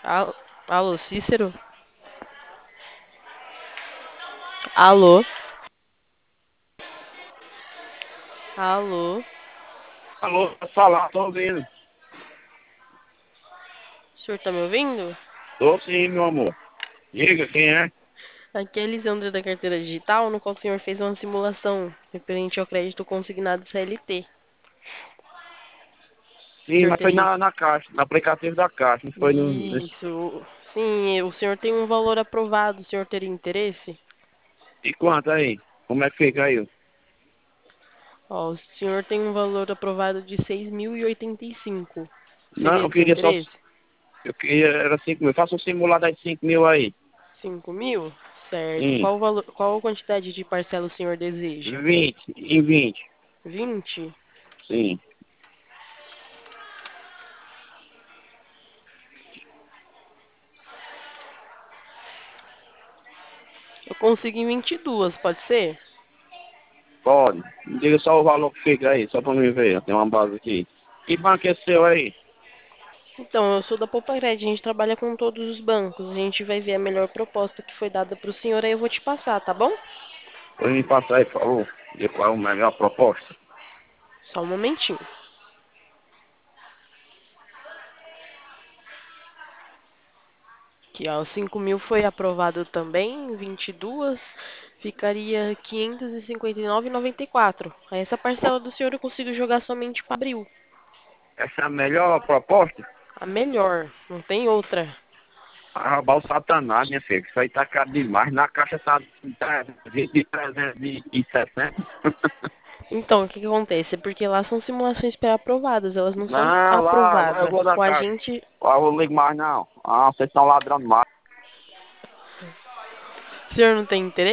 Al- Alô, Cícero? Alô? Alô? Alô, pode falar, tô ouvindo. O senhor tá me ouvindo? Tô sim, meu amor. Diga quem é. Aqui é a Elisandra da carteira digital, no qual o senhor fez uma simulação referente ao crédito consignado CLT. O Sim, senhor mas foi teria. na caixa, no aplicativo da caixa, não foi no. Isso. Sim, o senhor tem um valor aprovado. O senhor teria interesse? E quanto aí? Como é que fica aí? Ó, o senhor tem um valor aprovado de 6.085. Não, Seria eu de seu queria só. interesse? Eu queria, era 5 mil. Faça um simulado aí de 5 mil aí. 5.000? Certo. Sim. Qual o valor, qual a quantidade de parcela o senhor deseja? 20 em 20. 20? Sim. Eu consigo em 22, pode ser? Pode. Diga só o valor que fica aí, só pra mim ver. Tem uma base aqui. Que banco é seu aí? Então, eu sou da Poupared, a gente trabalha com todos os bancos. A gente vai ver a melhor proposta que foi dada para o senhor, aí eu vou te passar, tá bom? Pode me passar aí, por favor. E qual é a melhor proposta? Só um momentinho. Aqui, ó, os 5.000 foi aprovado também, 22, ficaria 559,94. Aí essa parcela do senhor eu consigo jogar somente para abril. Essa é a melhor proposta? A melhor, não tem outra. Arrobar o satanás, minha filha. Isso aí tá caro demais. Na caixa tá 20 de 360. Então, o que que acontece? É porque lá são simulações pré-aprovadas, elas não são Não, lá eu aprovadas. vou da Com a caixa. gente, Lá eu não ligo mais não. Ah, vocês estão ladrando mais. o senhor não tem interesse?